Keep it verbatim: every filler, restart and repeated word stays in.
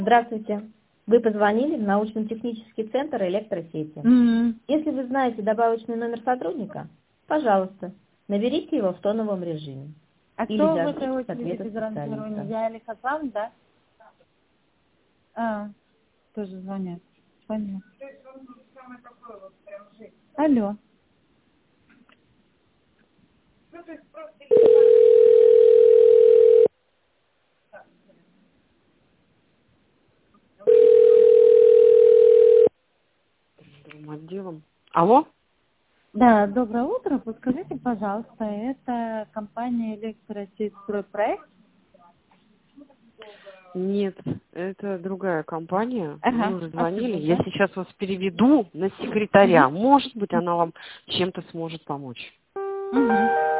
Здравствуйте. Вы позвонили в научно-технический центр электросети. М. Если вы знаете добавочный номер сотрудника, пожалуйста, наберите его в тоновом режиме А или кто в этой дождитесь очереди ответа без ранжирования? специалиста. Я или Хасан, да? А, тоже звонят. Понятно. Алло. Другим отделом. Алло? Да, доброе утро. Подскажите, пожалуйста, это компания Электросеть Стройпроект? Нет, это другая компания. Ага, Вы уже звонили. спасибо, Я да? сейчас вас переведу на секретаря. Может быть, она вам чем-то сможет помочь. Угу.